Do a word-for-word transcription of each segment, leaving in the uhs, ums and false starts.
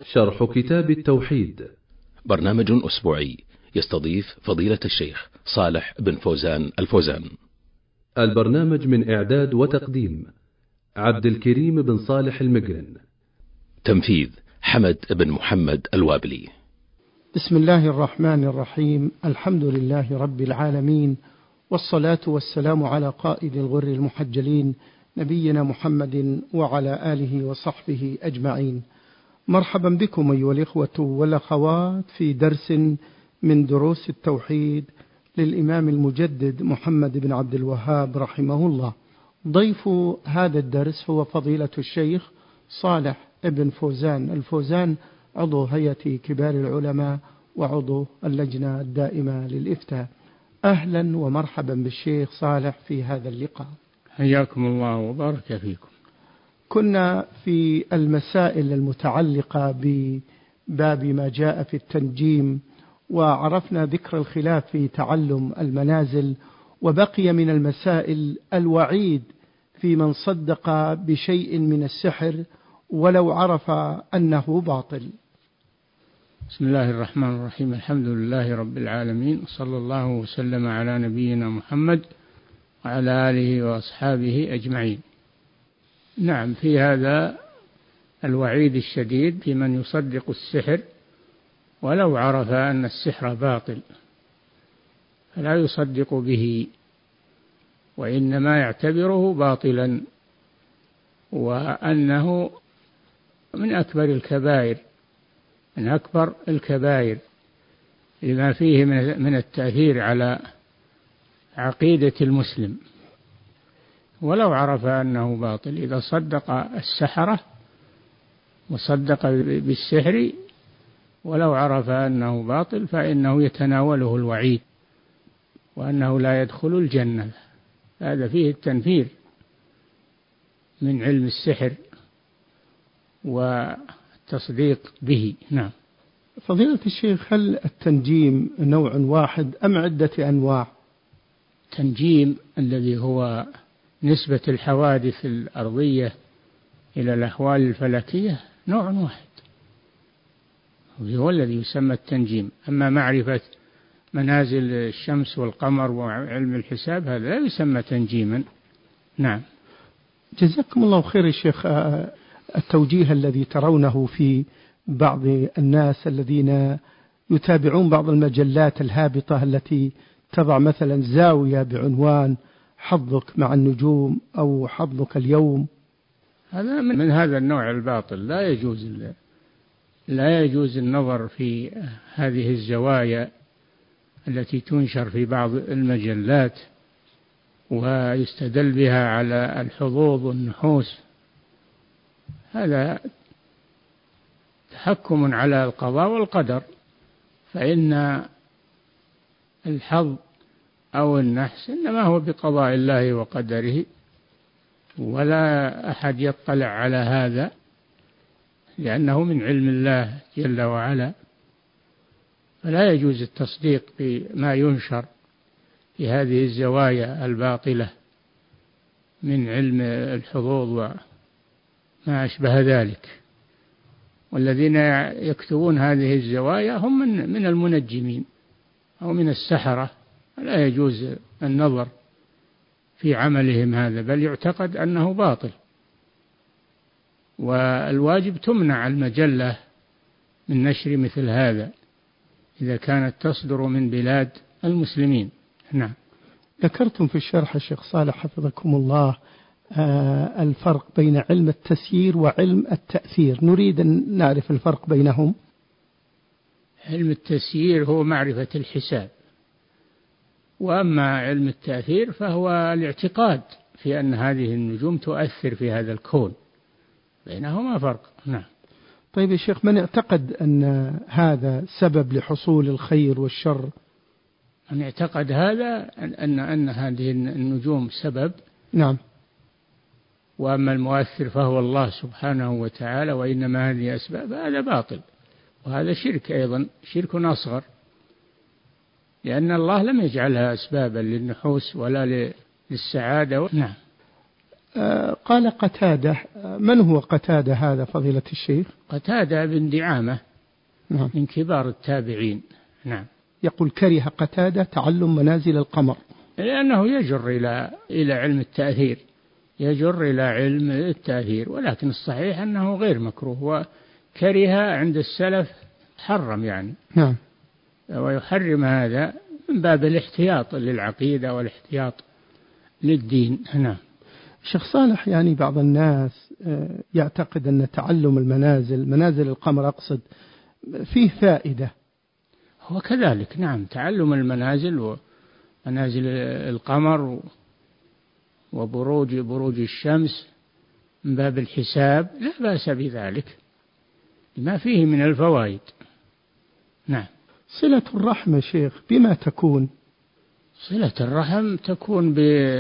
شرح كتاب التوحيد، برنامج أسبوعي يستضيف فضيلة الشيخ صالح بن فوزان الفوزان. البرنامج من إعداد وتقديم عبد الكريم بن صالح المقرن، تنفيذ حمد بن محمد الوابلي. بسم الله الرحمن الرحيم. الحمد لله رب العالمين، والصلاة والسلام على قائد الغر المحجلين نبينا محمد وعلى آله وصحبه أجمعين. مرحبا بكم أيها الإخوة والأخوات في درس من دروس التوحيد للإمام المجدد محمد بن عبد الوهاب رحمه الله. ضيف هذا الدرس هو فضيلة الشيخ صالح بن فوزان الفوزان، عضو هيئة كبار العلماء وعضو اللجنة الدائمة للإفتاء. أهلا ومرحبا بالشيخ صالح في هذا اللقاء. حياكم الله وبارك فيكم. كنا في المسائل المتعلقة بباب ما جاء في التنجيم، وعرفنا ذكر الخلاف في تعلم المنازل، وبقي من المسائل الوعيد في من صدق بشيء من السحر ولو عرف أنه باطل. بسم الله الرحمن الرحيم. الحمد لله رب العالمين، صلى الله وسلم على نبينا محمد وعلى آله وأصحابه أجمعين. نعم، في هذا الوعيد الشديد في من يصدق السحر ولو عرف أن السحر باطل، فلا يصدق به وإنما يعتبره باطلا، وأنه من أكبر الكبائر من أكبر الكبائر لما فيه من التأثير على عقيدة المسلم، ولو عرف أنه باطل. إذا صدق السحرة وصدق بالسحر ولو عرف أنه باطل فإنه يتناوله الوعيد وأنه لا يدخل الجنة. هذا فيه التنفير من علم السحر والتصديق به. نعم. فضيلة الشيخ، هل التنجيم نوع واحد أم عدة أنواع؟ التنجيم الذي هو نسبة الحوادث الأرضية إلى الأحوال الفلكية نوع واحد، هو الذي يسمى التنجيم. أما معرفة منازل الشمس والقمر وعلم الحساب هذا لا يسمى تنجيما. نعم. جزاكم الله خير يا شيخ. التوجيه الذي ترونه في بعض الناس الذين يتابعون بعض المجلات الهابطة التي تضع مثلا زاوية بعنوان حظك مع النجوم أو حظك اليوم، هذا من, من هذا النوع الباطل. لا يجوز لا يجوز النظر في هذه الزوايا التي تنشر في بعض المجلات ويستدل بها على الحظوظ والنحوس. هذا تحكم على القضاء والقدر، فإن الحظ أو النحس إنما هو بقضاء الله وقدره، ولا أحد يطلع على هذا لأنه من علم الله جل وعلا. فلا يجوز التصديق بما ينشر في هذه الزوايا الباطلة من علم الحظوظ وما أشبه ذلك. والذين يكتبون هذه الزوايا هم من, من المنجمين أو من السحرة، لا يجوز النظر في عملهم هذا، بل يعتقد أنه باطل. والواجب تمنع المجلة من نشر مثل هذا إذا كانت تصدر من بلاد المسلمين. نعم. ذكرتم في الشرح الشيخ صالح حفظكم الله الفرق بين علم التسيير وعلم التأثير، نريد أن نعرف الفرق بينهم. علم التسيير هو معرفة الحساب، وأما علم التأثير فهو الاعتقاد في أن هذه النجوم تؤثر في هذا الكون، بينهما فرق. نعم. طيب يا شيخ، من اعتقد أن هذا سبب لحصول الخير والشر؟ من اعتقد هذا أن أن هذه النجوم سبب. نعم. وأما المؤثر فهو الله سبحانه وتعالى، وإنما هذه أسباب، هذا باطل، وهذا شرك أيضا، شرك أصغر، لأن الله لم يجعلها أسبابا للنحوس ولا للسعادة. نعم. قال قتادة. من هو قتادة هذا فضيلة الشيخ؟ قتادة بن دعامة، نعم، من كبار التابعين. نعم. يقول كره قتادة تعلم منازل القمر لأنه يجر إلى إلى علم التأثير، يجر إلى علم التأثير، ولكن الصحيح أنه غير مكروه، وكره عند السلف حرم يعني. نعم. ويحرم هذا من باب الاحتياط للعقيدة والاحتياط للدين. نعم. شيخ صالح، يعني بعض الناس يعتقد أن تعلم المنازل، منازل القمر أقصد، فيه فائدة. هو كذلك. نعم، تعلم المنازل ومنازل القمر وبروج بروج الشمس من باب الحساب لا بأس بذلك، ما فيه من الفوائد. نعم. صلة الرحم يا شيخ بما تكون؟ صلة الرحم تكون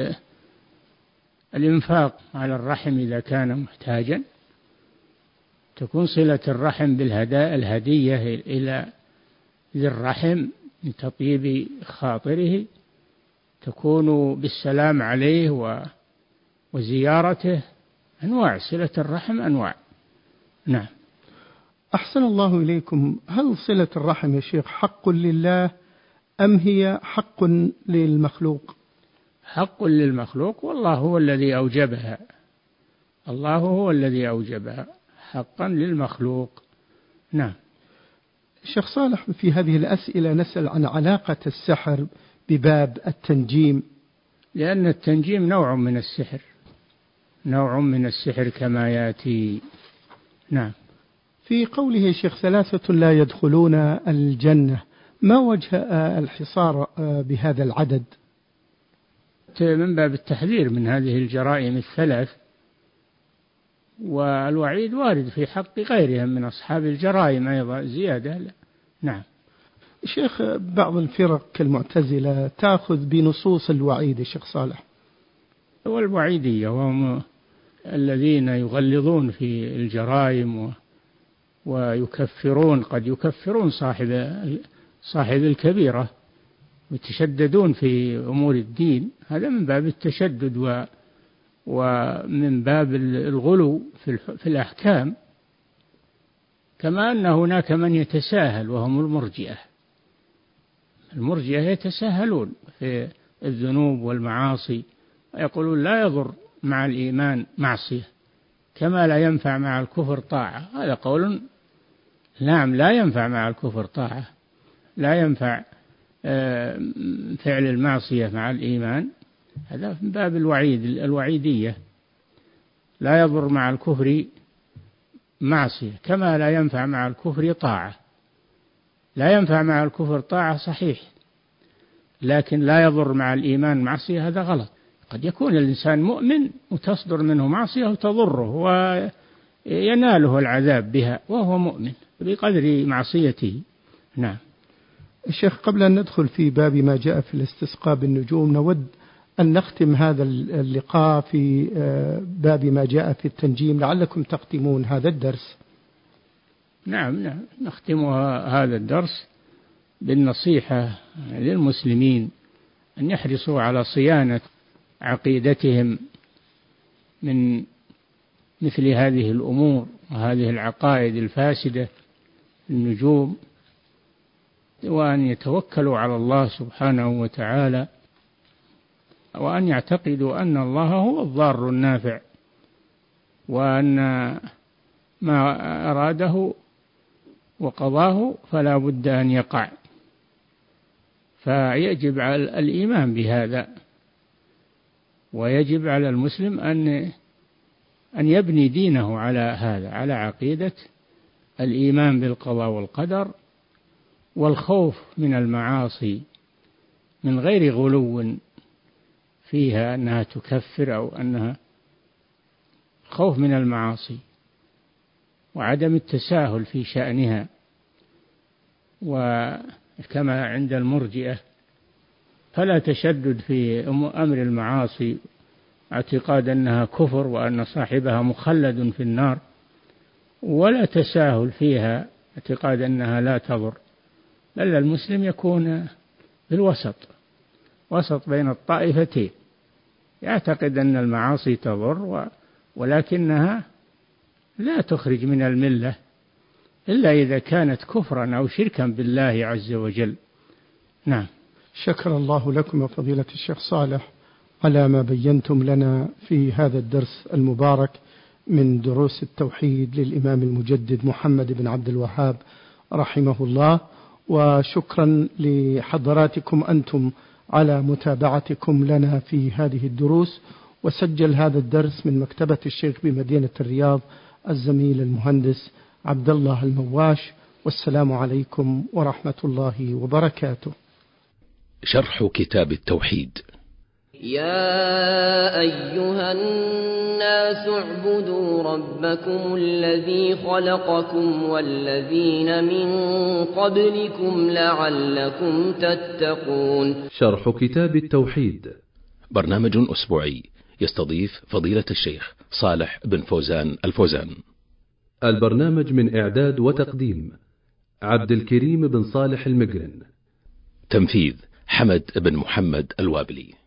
بالإنفاق على الرحم إذا كان محتاجا، تكون صلة الرحم بالهدايا الهدية إلى ذي الرحم لتطيب خاطره، تكون بالسلام عليه وزيارته. أنواع صلة الرحم أنواع. نعم. أحسن الله إليكم. هل صلة الرحم يا شيخ حق لله أم هي حق للمخلوق؟ حق للمخلوق، والله هو الذي أوجبها، الله هو الذي أوجبها، حقا للمخلوق. نعم. شيخ صالح، في هذه الأسئلة نسأل عن علاقة السحر بباب التنجيم. لأن التنجيم نوع من السحر، نوع من السحر كما يأتي. نعم. في قوله شيخ ثلاثة لا يدخلون الجنة، ما وجه الحصار بهذا العدد؟ من باب التحذير من هذه الجرائم الثلاث، والوعيد وارد في حق غيرهم من أصحاب الجرائم أيضا زيادة. لا. نعم. شيخ، بعض الفرق كالمعتزلة تأخذ بنصوص الوعيد يا شيخ صالح. والوعيدية وهم الذين يغلظون في الجرائم ويكفرون، قد يكفرون صاحب صاحب الكبيرة ويتشددون في أمور الدين، هذا من باب التشدد و ومن باب الغلو في في الأحكام. كما أن هناك من يتساهل وهم المرجئة، المرجئة يتساهلون في الذنوب والمعاصي ويقولون لا يضر مع الإيمان معصية كما لا ينفع مع الكفر طاعة. هذا قول نعم، لا ينفع مع الكفر طاعة، لا ينفع فعل المعصية مع الإيمان، هذا من باب الوعيد الوعيدية. لا يضر مع الكفر معصية كما لا ينفع مع الكفر طاعة. لا ينفع مع الكفر طاعة صحيح، لكن لا يضر مع الإيمان معصية، هذا غلط. قد يكون الإنسان مؤمن وتصدر منه معصية وتضره ويناله العذاب بها وهو مؤمن بقدر معصيته. نعم. الشيخ، قبل أن ندخل في باب ما جاء في الاستسقاء بالنجوم، نود أن نختم هذا اللقاء في باب ما جاء في التنجيم، لعلكم تختمون هذا الدرس. نعم نعم، نختم هذا الدرس بالنصيحة للمسلمين أن يحرصوا على صيانة عقيدتهم من مثل هذه الأمور وهذه العقائد الفاسدة النجوم، وأن يتوكلوا على الله سبحانه وتعالى، وأن يعتقدوا أن الله هو الضار النافع، وأن ما أراده وقضاه فلا بد أن يقع. فيجب على الإيمان بهذا، ويجب على المسلم أن أن يبني دينه على هذا، على عقيدة الإيمان بالقضاء والقدر والخوف من المعاصي من غير غلو فيها أنها تكفر أو أنها، خوف من المعاصي وعدم التساهل في شأنها، وكما عند المرجئة فلا تشدد في أمر المعاصي اعتقاد أنها كفر وأن صاحبها مخلد في النار، ولا تساهل فيها اعتقاد أنها لا تضر، بل المسلم يكون بالوسط، وسط بين الطائفتين، يعتقد أن المعاصي تضر ولكنها لا تخرج من الملة إلا إذا كانت كفرا أو شركا بالله عز وجل. نعم. شكر الله لكم يا فضيلة الشيخ صالح على ما بينتم لنا في هذا الدرس المبارك من دروس التوحيد للإمام المجدد محمد بن عبد الوهاب رحمه الله، وشكرا لحضراتكم أنتم على متابعتكم لنا في هذه الدروس. وسجل هذا الدرس من مكتبة الشيخ بمدينة الرياض الزميل المهندس عبد الله المواش، والسلام عليكم ورحمة الله وبركاته. شرح كتاب التوحيد. يا أيها الناس اعبدوا ربكم الذي خلقكم والذين من قبلكم لعلكم تتقون. شرح كتاب التوحيد برنامج أسبوعي يستضيف فضيلة الشيخ صالح بن فوزان الفوزان. البرنامج من إعداد وتقديم عبد الكريم بن صالح المقرن. تنفيذ حمد بن محمد الوابلي.